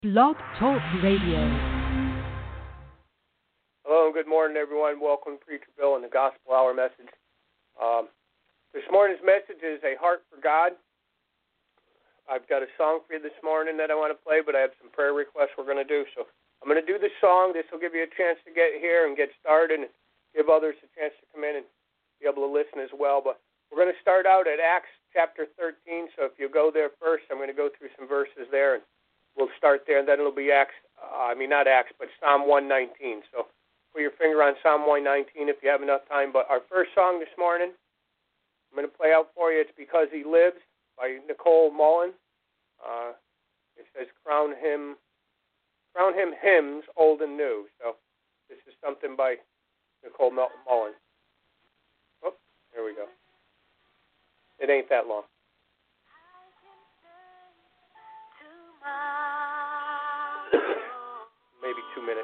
Blog Talk Radio. Hello and good morning, everyone. Welcome to Preacher Bill and the Gospel Hour message. This morning's message is A Heart for God. I've got a song for you this morning that I want to play, but I have some prayer requests we're going to do. So I'm going to do the song. This will give you a chance to get here and get started and give others a chance to come in and be able to listen as well. But we're going to start out at Acts chapter 13. So if you go there first, I'm going to go through some verses there, and we'll start there, and then it'll be Psalm 119. So put your finger on Psalm 119 if you have enough time. But our first song this morning, I'm going to play out for you. It's Because He Lives by Nicole Mullen. It says, crown him hymns old and new. So this is something by Nicole Mullen. Oh, here we go. It ain't that long. Maybe 2 minutes.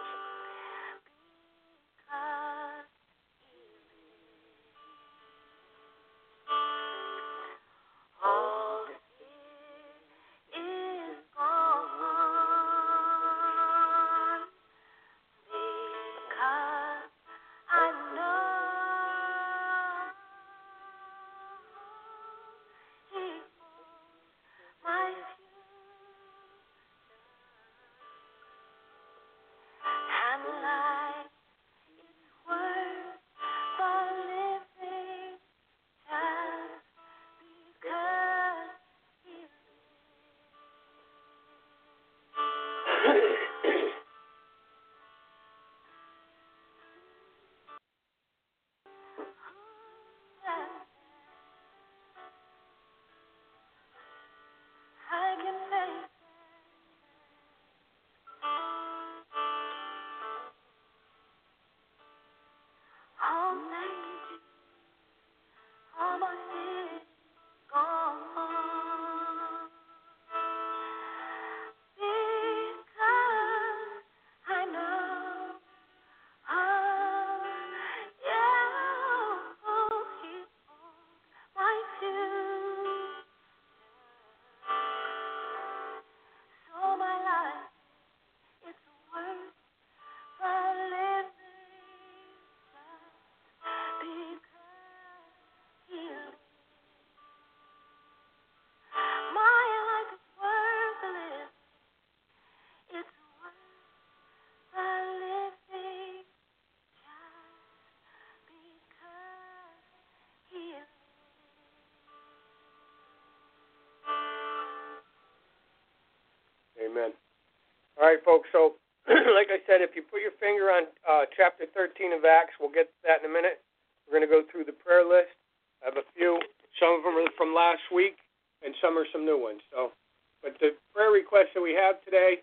Amen. All right, folks, so like I said, if you put your finger on chapter 13 of Acts, we'll get to that in a minute. We're going to go through the prayer list. I have a few. Some of them are from last week, and some are some new ones. But the prayer requests that we have today,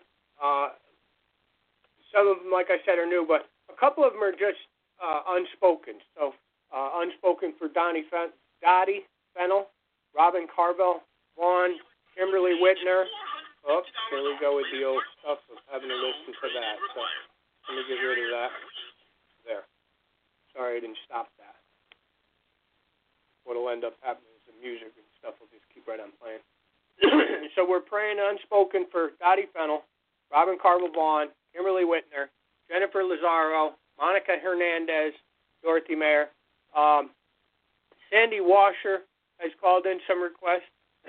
some of them, like I said, are new, but a couple of them are just unspoken. So unspoken for Dottie Fennell, Robin Carvel, Vaughn, Kimberly Whitner. Oh, here we go with the old stuff of having to listen to that. So let me get rid of that. There. Sorry I didn't stop that. What'll end up happening is the music and stuff will just keep right on playing. So we're praying unspoken for Dottie Fennell, Robin Carvel Vaughn, Kimberly Whitner, Jennifer Lazaro, Monica Hernandez, Dorothy Mayer. Sandy Washer has called in some requests.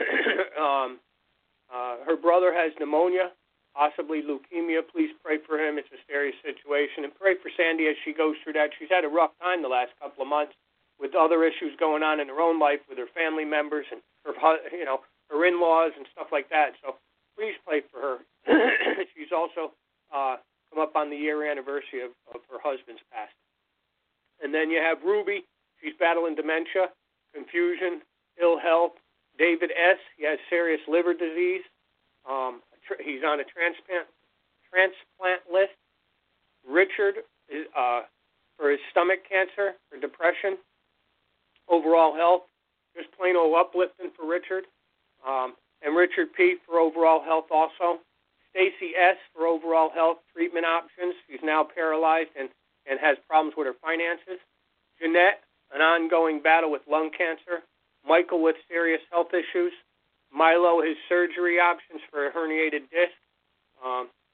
Her brother has pneumonia, possibly leukemia. Please pray for him. It's a serious situation. And pray for Sandy as she goes through that. She's had a rough time the last couple of months with other issues going on in her own life with her family members and her in-laws and stuff like that. So please pray for her. She's also come up on the year anniversary of her husband's passing. And then you have Ruby. She's battling dementia, confusion, ill health. David S., he has serious liver disease. He's on a transplant list. Richard is, for his stomach cancer, for depression, overall health, just plain old uplifting for Richard. And Richard P. for overall health also. Stacy S. for overall health treatment options. She's now paralyzed and has problems with her finances. Jeanette, an ongoing battle with lung cancer. Michael with serious health issues. Milo, his surgery options for a herniated disc.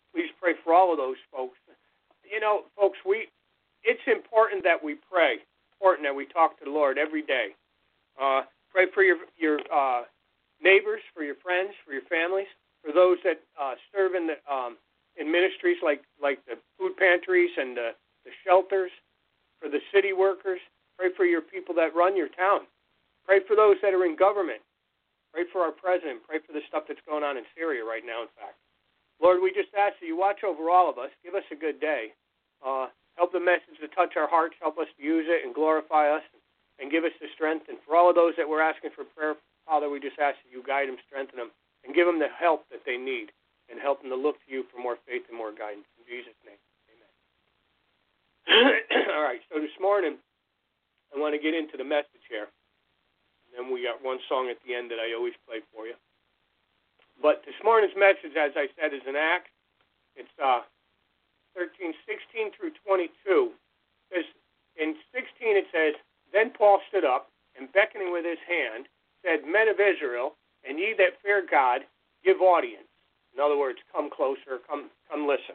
all of those folks. Folks, it's important that we pray. Important that we talk to the Lord every day. Pray for your neighbors, for your friends, for your families, for those that serve in ministries like the food pantries and the shelters, for the city workers. Pray for your people that run your town. Pray for those that are in government. Pray for our president. Pray for the stuff that's going on in Syria right now, in fact. Lord, we just ask that you watch over all of us. Give us a good day. Help the message to touch our hearts. Help us to use it and glorify us and give us the strength. And for all of those that we're asking for prayer, Father, we just ask that you guide them, strengthen them, and give them the help that they need and help them to look to you for more faith and more guidance. In Jesus' name, amen. All right, so this morning I want to get into the message here. And then we got one song at the end that I always play for you. But this morning's message, as I said, is an Acts. It's 13:16 through 22. In 16 it says, "Then Paul stood up, and beckoning with his hand, said, 'Men of Israel, and ye that fear God, give audience.'" In other words, come closer, come listen.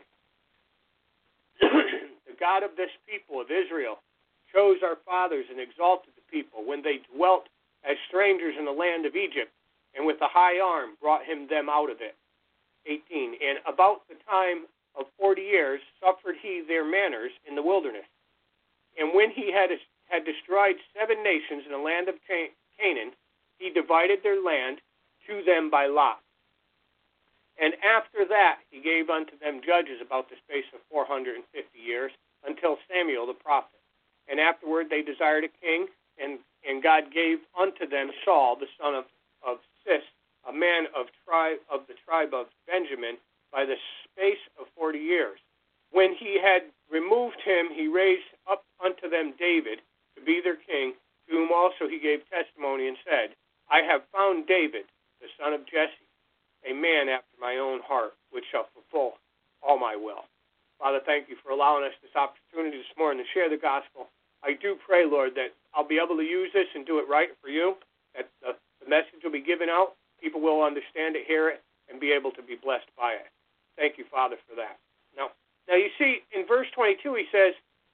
"The God of this people of Israel chose our fathers and exalted the people when they dwelt as strangers in the land of Egypt, and with a high arm brought them out of it." 18. "And about the time of 40 years suffered he their manners in the wilderness. And when he had destroyed 7 nations in the land of Canaan, he divided their land to them by lot. And after that he gave unto them judges about the space of 450 years, until Samuel the prophet. And afterward they desired a king, and God gave unto them Saul, the son of Cis, a man of the tribe of Benjamin, by the space of 40 years. When he had removed him, he raised up unto them David to be their king, to whom also he gave testimony and said, I have found David, the son of Jesse, a man after my own heart, which shall fulfill all my will." Father, thank you for allowing us this opportunity this morning to share the gospel. I do pray, Lord, that I'll be able to use this and do it right for you, that the message will be given out, people will understand it, hear it, and be able to be blessed by it. Thank you, Father, for that. Now you see, in verse 22, he says,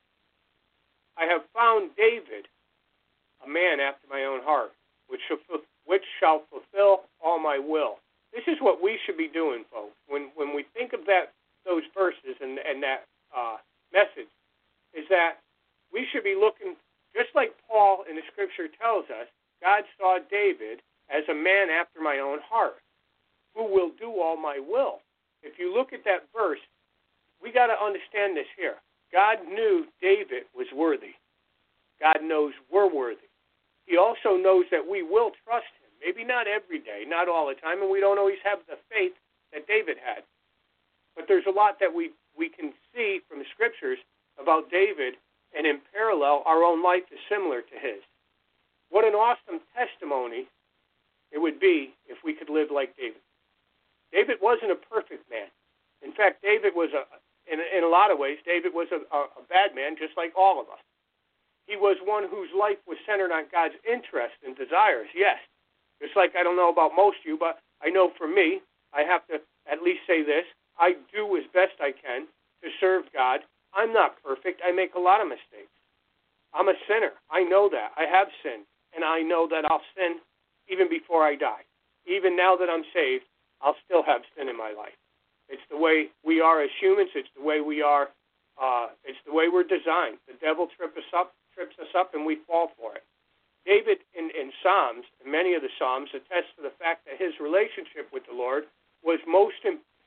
"I have found David, a man after my own heart, which shall fulfill all my will." This is what we should be doing, folks. When we think of those verses and that message, is that we should be looking, just like Paul in the Scripture tells us, God saw David as a man after my own heart, who will do all my will. If you look at that verse, we got to understand this here. God knew David was worthy. God knows we're worthy. He also knows that we will trust him. Maybe not every day, not all the time, and we don't always have the faith that David had. But there's a lot that we can see from the Scriptures about David, and in parallel, our own life is similar to his. What an awesome testimony it would be if we could live like David. David wasn't a perfect man. In fact, David was in a lot of ways, David was a bad man, just like all of us. He was one whose life was centered on God's interest and desires, yes. Just like I don't know about most of you, but I know for me, I have to at least say this, I do as best I can to serve God. I'm not perfect. I make a lot of mistakes. I'm a sinner. I know that. I have sinned, and I know that I'll sin even before I die. Even now that I'm saved, I'll still have sin in my life. It's the way we are as humans. It's the way we are. It's the way we're designed. The devil trips us up, and we fall for it. David, in Psalms, many of the Psalms, attest to the fact that his relationship with the Lord was a most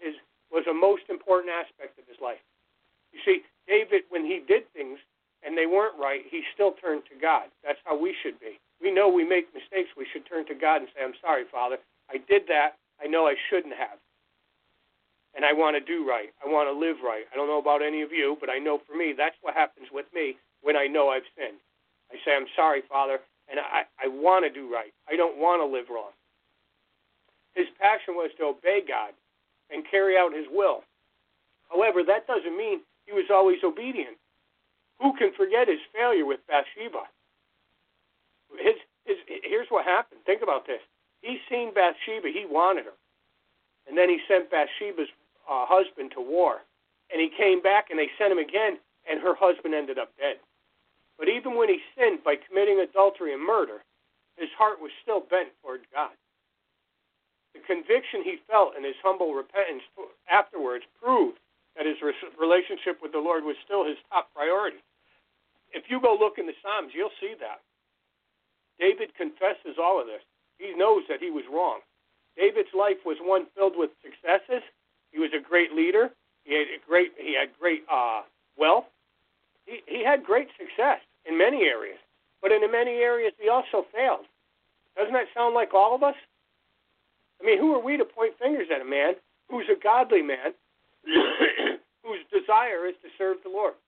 important aspect of his life. You see, David, when he did things and they weren't right, he still turned to God. That's how we should be. We know we make mistakes. We should turn to God and say, I'm sorry, Father. I did that. I know I shouldn't have. And I want to do right. I want to live right. I don't know about any of you, but I know for me, that's what happens with me when I know I've sinned. I say, I'm sorry, Father, and I want to do right. I don't want to live wrong. His passion was to obey God and carry out his will. However, that doesn't mean he was always obedient. Who can forget his failure with Bathsheba? Here's what happened. Think about this. He seen Bathsheba. He wanted her. And then he sent Bathsheba's husband to war. And he came back, and they sent him again, and her husband ended up dead. But even when he sinned by committing adultery and murder, his heart was still bent toward God. The conviction he felt and his humble repentance afterwards proved that his relationship with the Lord was still his top priority. If you go look in the Psalms, you'll see that. David confesses all of this. He knows that he was wrong. David's life was one filled with successes. He was a great leader. He had great wealth. He had great success in many areas. But in many areas, he also failed. Doesn't that sound like all of us? I mean, who are we to point fingers at a man who's a godly man, whose desire is to serve the Lord?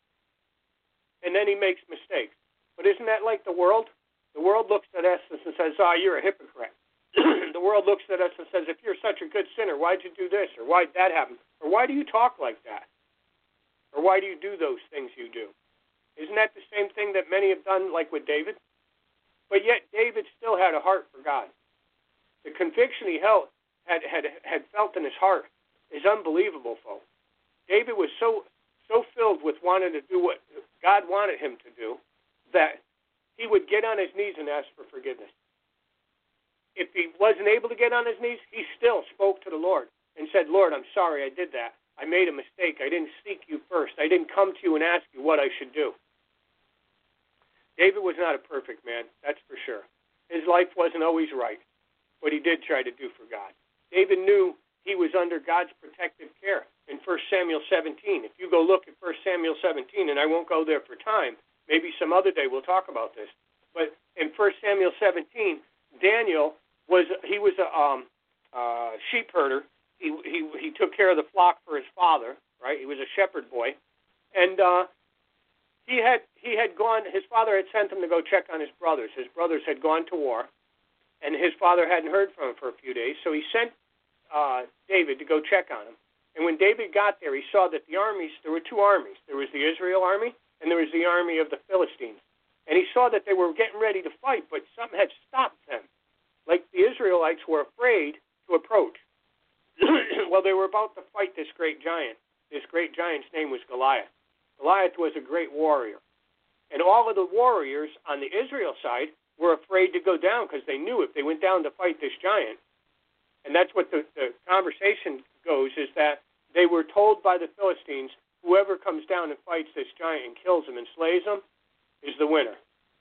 And then he makes mistakes. But isn't that like the world? The world looks at us and says, you're a hypocrite. The world looks at us and says, if you're such a good sinner, why'd you do this? Or why'd that happen? Or why do you talk like that? Or why do you do those things you do? Isn't that the same thing that many have done, like with David? But yet David still had a heart for God. The conviction he had felt in his heart is unbelievable, folks. David was so filled with wanting to do what God wanted him to do that he would get on his knees and ask for forgiveness. If he wasn't able to get on his knees, he still spoke to the Lord and said, Lord, I'm sorry I did that. I made a mistake. I didn't seek you first. I didn't come to you and ask you what I should do. David was not a perfect man, that's for sure. His life wasn't always right, but he did try to do for God. David knew he was under God's protective care. In 1 Samuel 17, if you go look at 1 Samuel 17, and I won't go there for time, maybe some other day we'll talk about this, but in 1 Samuel 17, Daniel was a sheep herder. He took care of the flock for his father, right? He was a shepherd boy, and he had gone. His father had sent him to go check on his brothers. His brothers had gone to war, and his father hadn't heard from him for a few days, so he sent David to go check on him. And when David got there, he saw that there were two armies. There was the Israel army, and there was the army of the Philistines. And he saw that they were getting ready to fight, but something had stopped them. Like the Israelites were afraid to approach. Well, they were about to fight this great giant. This great giant's name was Goliath. Goliath was a great warrior. And all of the warriors on the Israel side were afraid to go down because they knew if they went down to fight this giant, and that's what the conversation goes, is that they were told by the Philistines, whoever comes down and fights this giant and kills him and slays him is the winner.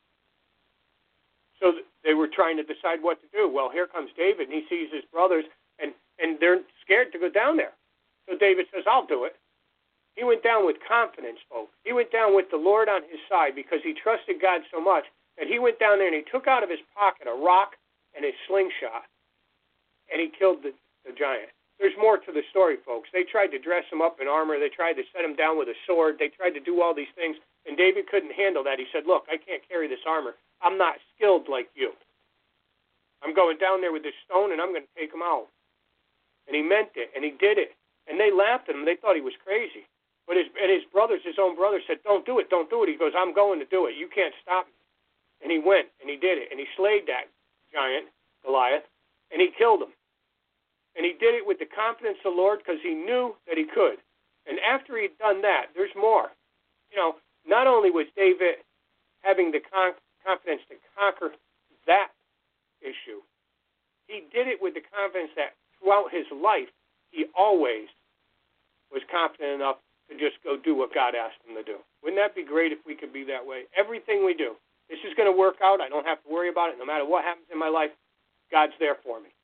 So they were trying to decide what to do. Well, here comes David, and he sees his brothers, and they're scared to go down there. So David says, I'll do it. He went down with confidence, folks. He went down with the Lord on his side because he trusted God so much that he went down there and he took out of his pocket a rock and a slingshot, and he killed the giant. There's more to the story, folks. They tried to dress him up in armor. They tried to set him down with a sword. They tried to do all these things, and David couldn't handle that. He said, look, I can't carry this armor. I'm not skilled like you. I'm going down there with this stone, and I'm going to take him out. And he meant it, and he did it. And they laughed at him. They thought he was crazy. But his own brothers said, don't do it, don't do it. He goes, I'm going to do it. You can't stop me. And he went, and he did it. And he slayed that giant, Goliath, and he killed him. And he did it with the confidence of the Lord because he knew that he could. And after he'd done that, there's more. You know, not only was David having the confidence to conquer that issue, he did it with the confidence that throughout his life, he always was confident enough to just go do what God asked him to do. Wouldn't that be great if we could be that way? Everything we do, this is going to work out. I don't have to worry about it. No matter what happens in my life, God's there for me.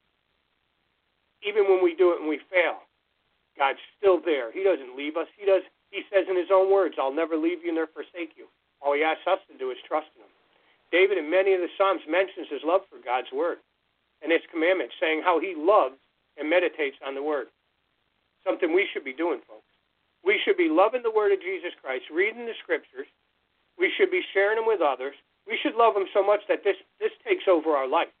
Even when we do it and we fail, God's still there. He doesn't leave us. He says in his own words, I'll never leave you nor forsake you. All he asks us to do is trust in him. David in many of the Psalms mentions his love for God's word and his commandments, saying how he loves and meditates on the word. Something we should be doing, folks. We should be loving the word of Jesus Christ, reading the scriptures. We should be sharing them with others. We should love them so much that this takes over our life.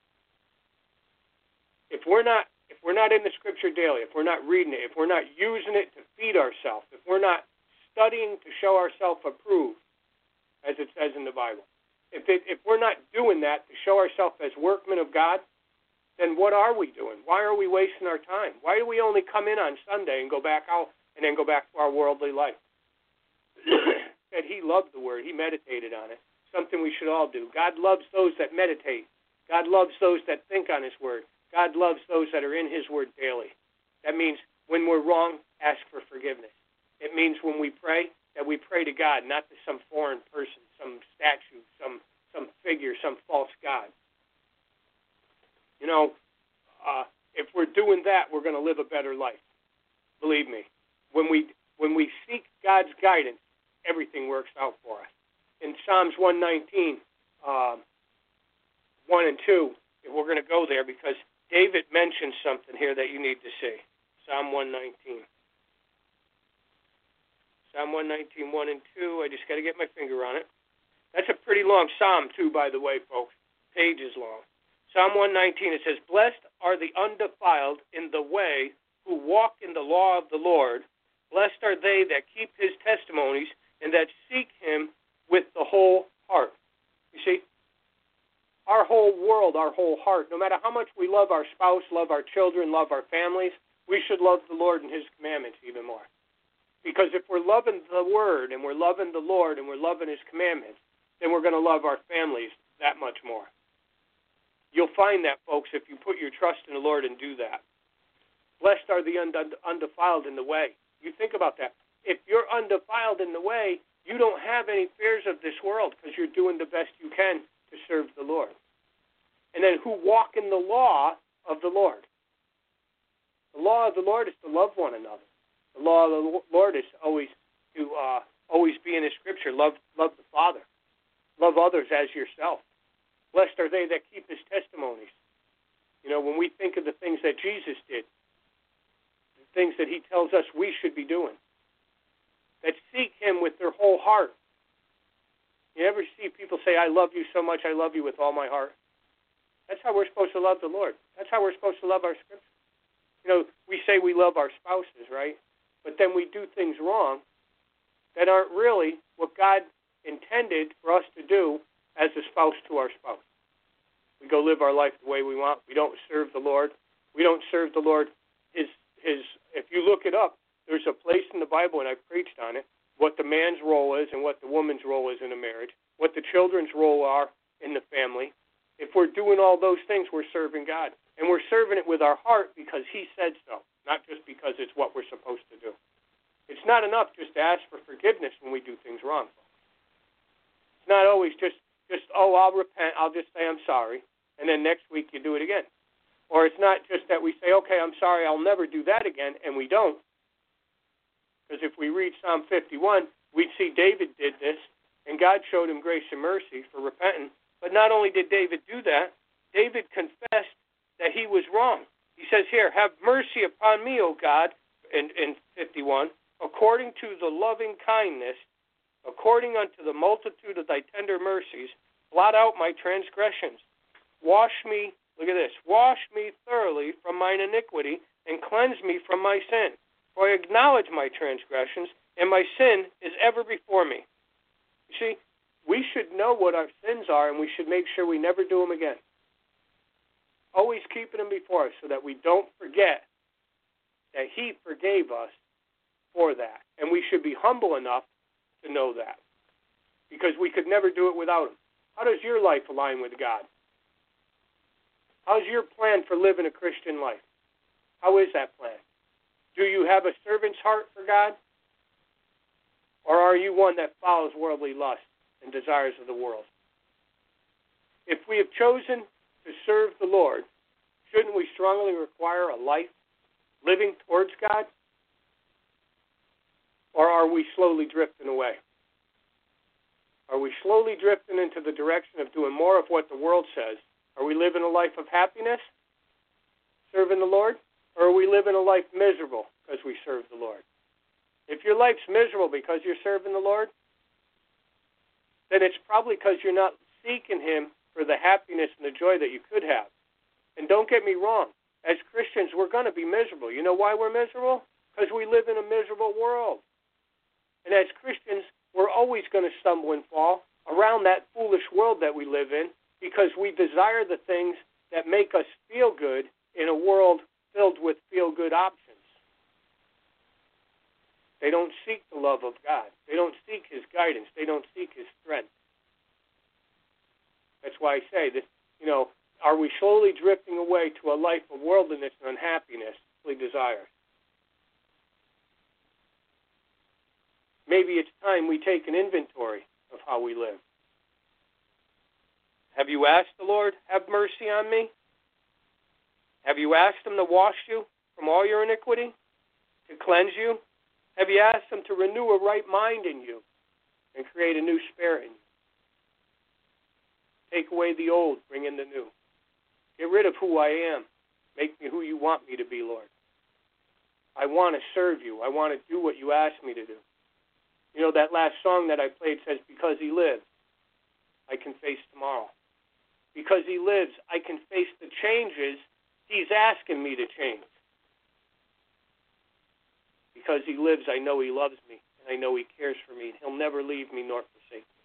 If we're not in the scripture daily, if we're not reading it, if we're not using it to feed ourselves, if we're not studying to show ourselves approved, as it says in the Bible, if we're not doing that to show ourselves as workmen of God, then what are we doing? Why are we wasting our time? Why do we only come in on Sunday and go back out and then go back to our worldly life? That he loved the Word. He meditated on it. Something we should all do. God loves those that meditate. God loves those that think on His Word. God loves those that are in His Word daily. That means when we're wrong, ask for forgiveness. It means when we pray, that we pray to God, not to some foreign person, some statue, some figure, some false god. You know, if we're doing that, we're going to live a better life. Believe me. When we seek God's guidance, everything works out for us. In Psalms 119, 1 and 2, we're going to go there because David mentions something here that you need to see. Psalm 119. Psalm 119, 1 and 2. I just got to get my finger on it. That's a pretty long psalm, too, by the way, folks. Pages long. Psalm 119, it says, "Blessed are the undefiled in the way who walk in the law of the Lord. Blessed are they that keep His testimonies and that seek Him with the whole heart." You see, our whole world, our whole heart, no matter how much we love our spouse, love our children, love our families, we should love the Lord and His commandments even more. Because if we're loving the Word and we're loving the Lord and we're loving His commandments, then we're going to love our families that much more. You'll find that, folks, if you put your trust in the Lord and do that. Blessed are the undefiled in the way. You think about that. If you're undefiled in the way, you don't have any fears of this world because you're doing the best you can to serve the Lord. And then who walk in the law of the Lord. The law of the Lord is to love one another. The law of the Lord is always to always be in His Scripture. Love the Father. Love others as yourself. Blessed are they that keep His testimonies. You know, when we think of the things that Jesus did, the things that He tells us we should be doing, that seek Him with their whole heart. You ever see people say, "I love you so much, I love you with all my heart"? That's how we're supposed to love the Lord. That's how we're supposed to love our Scripture. You know, we say we love our spouses, right? But then we do things wrong that aren't really what God intended for us to do as a spouse to our spouse. We go live our life the way we want. We don't serve the Lord. We don't serve the Lord. If you look it up, there's a place in the Bible, and I've preached on it, what the man's role is and what the woman's role is in a marriage, what the children's role are in the family. If we're doing all those things, we're serving God. And we're serving it with our heart because He said so, not just because it's what we're supposed to do. It's not enough just to ask for forgiveness when we do things wrong. It's not always just oh, I'll repent, I'll just say I'm sorry, and then next week you do it again. Or it's not just that we say, okay, I'm sorry, I'll never do that again, and we don't. Because if we read Psalm 51, we'd see David did this, and God showed him grace and mercy for repenting. But not only did David do that, David confessed that he was wrong. He says here, "Have mercy upon me, O God," in 51, "according to the loving kindness, according unto the multitude of thy tender mercies, blot out my transgressions. Wash me," look at this, "wash me thoroughly from mine iniquity, and cleanse me from my sin. For I acknowledge my transgressions, and my sin is ever before me." You see, we should know what our sins are, and we should make sure we never do them again. Always keeping them before us so that we don't forget that He forgave us for that. And we should be humble enough to know that, because we could never do it without Him. How does your life align with God? How's your plan for living a Christian life? How is that plan? Do you have a servant's heart for God? Or are you one that follows worldly lust and desires of the world? If we have chosen to serve the Lord, shouldn't we strongly require a life living towards God? Or are we slowly drifting away? Are we slowly drifting into the direction of doing more of what the world says? Are we living a life of happiness, serving the Lord? Or are we living a life miserable because we serve the Lord? If your life's miserable because you're serving the Lord, then it's probably because you're not seeking Him for the happiness and the joy that you could have. And don't get me wrong, as Christians, we're going to be miserable. You know why we're miserable? Because we live in a miserable world. And as Christians, we're always going to stumble and fall around that foolish world that we live in because we desire the things that make us feel good in a world filled with feel-good options. They don't seek the love of God. They don't seek His guidance. They don't seek His strength. That's why I say that, are we slowly drifting away to a life of worldliness and unhappiness, earthly desires? Maybe it's time we take an inventory of how we live. Have you asked the Lord, have mercy on me? Have you asked Him to wash you from all your iniquity, to cleanse you? Have you asked Him to renew a right mind in you and create a new spirit in you? Take away the old, bring in the new. Get rid of who I am. Make me who you want me to be, Lord. I want to serve you. I want to do what you ask me to do. That last song that I played says, because He lives, I can face tomorrow. Because He lives, I can face the changes He's asking me to change. Because He lives, I know He loves me, and I know He cares for me, and He'll never leave me nor forsake me.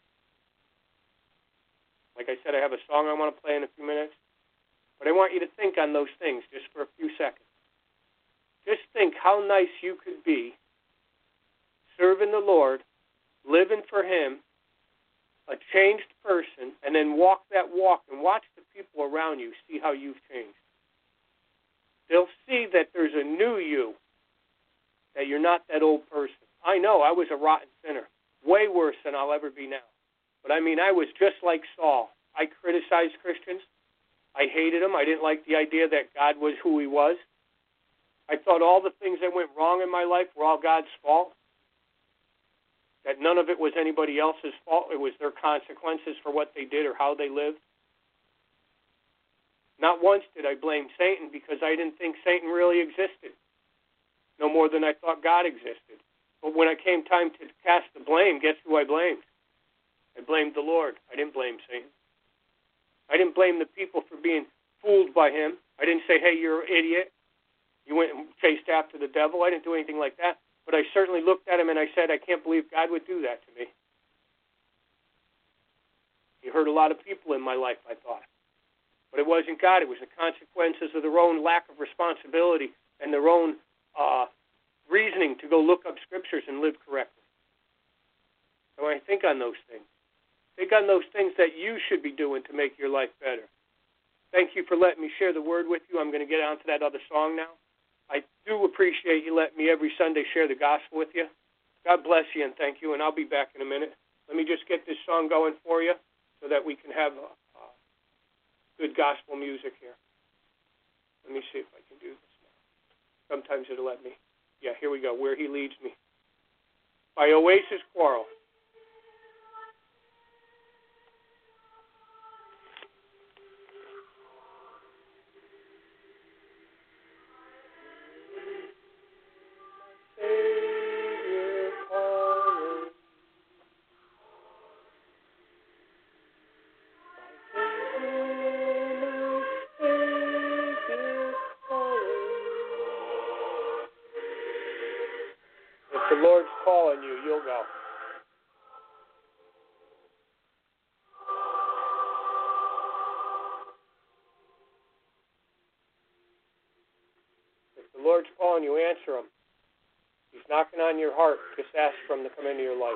Like I said, I have a song I want to play in a few minutes, but I want you to think on those things just for a few seconds. Just think how nice you could be serving the Lord, living for Him, a changed person, and then walk that walk and watch the people around you see how you've changed. They'll see that there's a new you, that you're not that old person. I know I was a rotten sinner, way worse than I'll ever be now. But I was just like Saul. I criticized Christians. I hated them. I didn't like the idea that God was who He was. I thought all the things that went wrong in my life were all God's fault, that none of it was anybody else's fault. It was their consequences for what they did or how they lived. Not once did I blame Satan because I didn't think Satan really existed, no more than I thought God existed. But when it came time to cast the blame, guess who I blamed? I blamed the Lord. I didn't blame Satan. I didn't blame the people for being fooled by him. I didn't say, hey, you're an idiot. You went and chased after the devil. I didn't do anything like that. But I certainly looked at him and I said, I can't believe God would do that to me. He hurt a lot of people in my life, I thought. But it wasn't God. It was the consequences of their own lack of responsibility and their own reasoning to go look up scriptures and live correctly. So I think on those things. Think on those things that you should be doing to make your life better. Thank you for letting me share the word with you. I'm going to get on to that other song now. I do appreciate you letting me every Sunday share the gospel with you. God bless you and thank you, and I'll be back in a minute. Let me just get this song going for you so that we can have good gospel music here. Let me see if I can do this now. Sometimes it'll let me. Yeah, here we go, Where He Leads Me, by Oasis Quarrel. If the Lord's calling you, you'll go. If the Lord's calling you, answer Him. He's knocking on your heart. Just ask for Him to come into your life.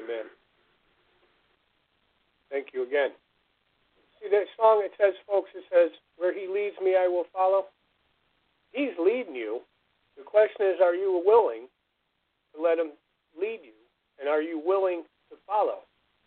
Amen. Thank you again. See that song, it says, folks, it says, where he leads me, I will follow. He's leading you. The question is, are you willing to let him lead you? And are you willing to follow?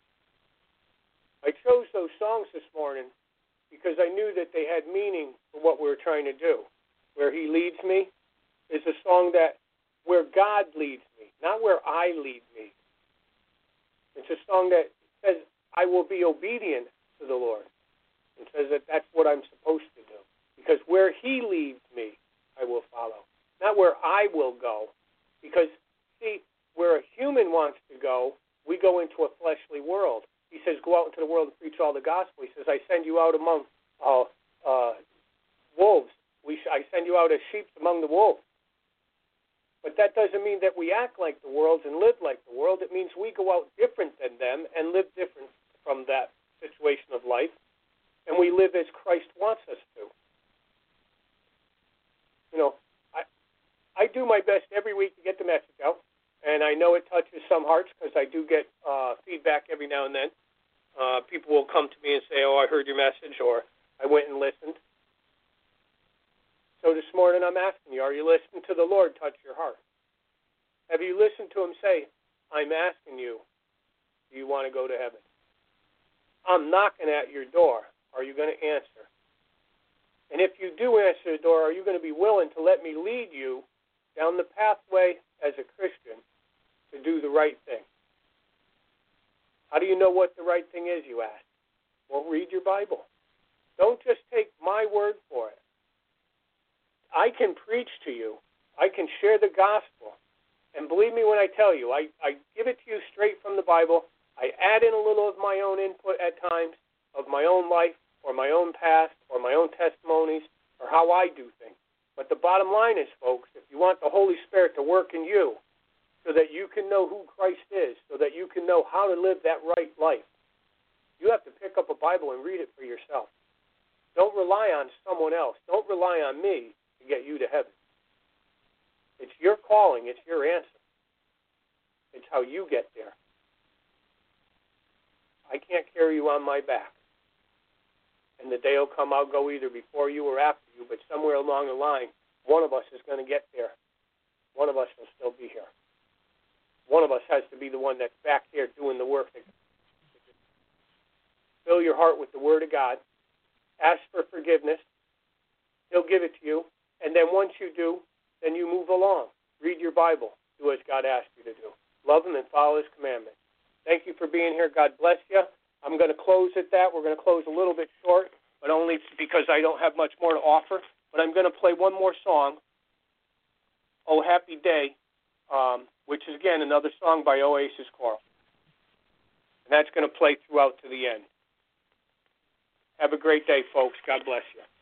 I chose those songs this morning because I knew that they had meaning for what we were trying to do. Where he leads me is a song that where God leads me, not where I lead me. It's a song that says, I will be obedient to the Lord. It says that that's what I'm supposed to do. Because where he leads me, I will follow. Not where I will go. Because, see, where a human wants to go, we go into a fleshly world. He says, go out into the world and preach all the gospel. He says, I send you out among wolves. I send you out as sheep among the wolves. But that doesn't mean that we act like the world and live like the world. It means we go out different than them and live different from that situation of life. And we live as Christ wants us to. You know, I do my best every week to get the message out. And I know it touches some hearts because I do get feedback every now and then. People will come to me and say, oh, I heard your message, or I went and listened. So this morning I'm asking you, are you listening to the Lord touch your heart? Have you listened to him say, I'm asking you, do you want to go to heaven? I'm knocking at your door. Are you going to answer? And if you do answer the door, are you going to be willing to let me lead you down the pathway as a Christian to do the right thing? How do you know what the right thing is, you ask? Well, read your Bible. Don't just take my word for it. I can preach to you. I can share the gospel. And believe me when I tell you, I give it to you straight from the Bible. I add in a little of my own input at times, of my own life, or my own past, or my own testimonies, or how I do things. But the bottom line is, folks, if you want the Holy Spirit to work in you so that you can know who Christ is, so that you can know how to live that right life, you have to pick up a Bible and read it for yourself. Don't rely on someone else. Don't rely on me to get you to heaven. It's your calling. It's your answer. It's how you get there. I can't carry you on my back. And the day will come, I'll go either before you or after you, but somewhere along the line, one of us is going to get there. One of us will still be here. One of us has to be the one that's back there doing the work. Fill your heart with the Word of God. Ask for forgiveness. He'll give it to you. And then once you do, then you move along. Read your Bible. Do as God asked you to do. Love Him and follow His commandments. Thank you for being here. God bless you. I'm going to close at that. We're going to close a little bit short, but only because I don't have much more to offer. But I'm going to play one more song, Oh Happy Day, which is, again, another song by Oasis Choral. And that's going to play throughout to the end. Have a great day, folks. God bless you.